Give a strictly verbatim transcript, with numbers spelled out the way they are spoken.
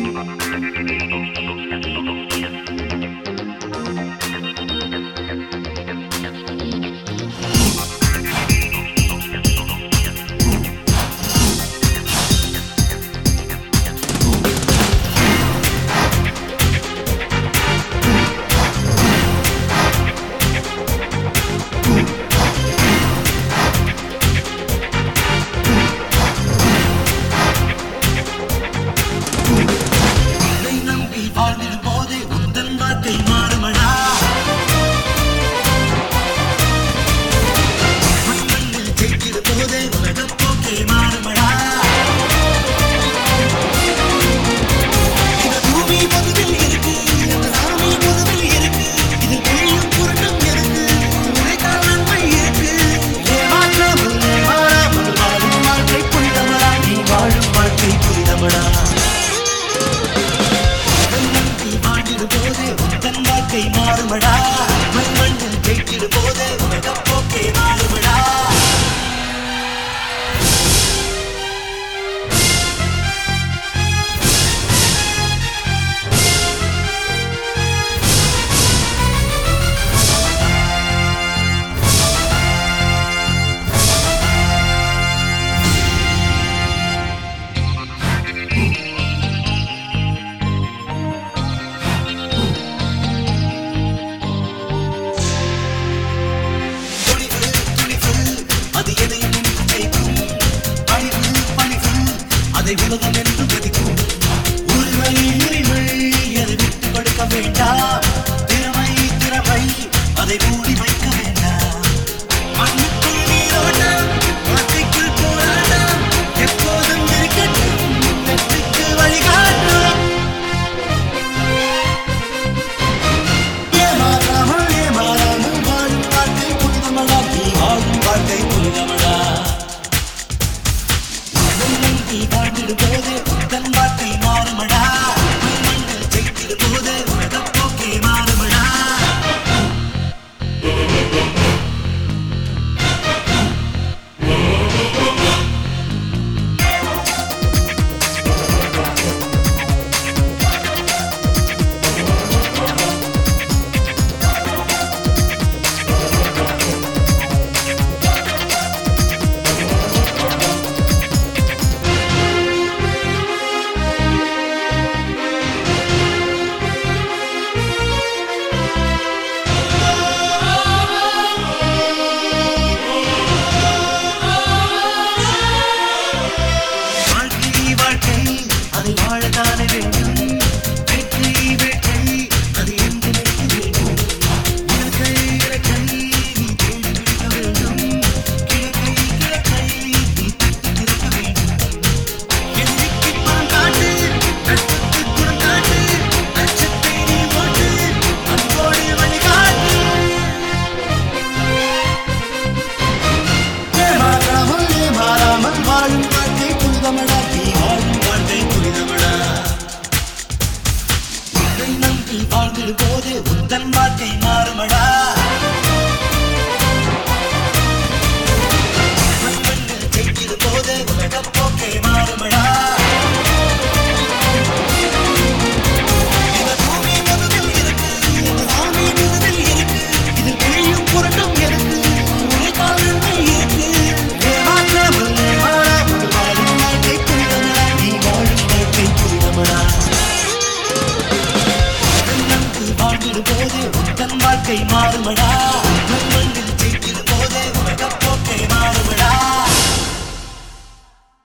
மாறுமடா மண்ணில் ஜெயிச்சிடு போது உலக போக்கே மாறுமடா. உலகம் என்று மதிக்கும் உரிமை உரிமை அதை விட்டு கொடுக்க வேண்டாம். திறமை திறமை அதை மூடி வைக்க வேண்டாம். மண்ணுக்குள் நீரோட்டம் வார்த்தைக்குள் போராட்டம் எப்போதும் இருக்கட்டும் வெற்றிக்கு வழிகாட்டும். ஏமாறாமல் ஏமாறாமல் வாழும் வாழ்க்கை புனிதமடா. நீ வாழும் வாழ்க்கை புனிதமடா. வாழ்ந்திடு போது தன் வாழ்க்கை மாறுமடா. மண்ணில் ஜெயித்திடு போது உலக போக்கே மாறுமடா. வாழத்தானே வேண்டும் வெற்றி வெற்றி அது என்று வேண்டும். இலக்கை இலக்கை நீ தேடி பிடிக்க வேண்டும். கிழக்கை கிழக்கை நீ தட்டி திறக்க வேண்டும். எதிரிக்கு புறம் காட்டு நட்புக்கு புறம் காட்டு அச்சத்தை நீ போட்டு அன்போடு வழிகாட்டு. ஏமாறாமல் ஏமாறாமல் வாழும் வாழ்க்கை புனிதமடா. நீ வாழும் வாழ்க்கை புனிதமடா. உன்னை நம்பி வாழ்ந்திடு போது உந்தன் வாழ்க்கை மாறுமடா. மண்ணில் ஜெயித்திடு போது உலக போக்கே மாறுமடா. இந்த பூமி முதுகில் இருக்கு, இந்த சாமி முதுகில் இருக்கு. இதில் கிழியும் புரட்டும் இருக்கு, உழைத்தால் நன்மை இருக்கு. ஏமாற்றாமல் ஏமாறாமல் வாழும் வாழ்க்கை புனிதமடா. நீ வாழும் வாழ்க்கை புனிதமடா. வாழ்ந்திடு போது உன் வாழ்க்கை மாறுமடா.